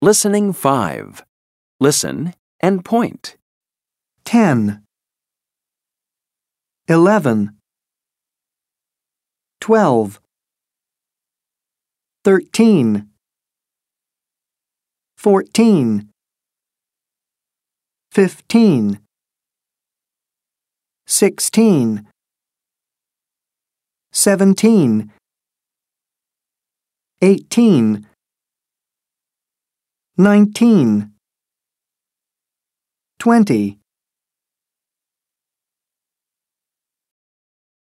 Listening 5. Listen and point. 10, 11, 12, 13, 14, 15, 16, 17, 18, 19, 20,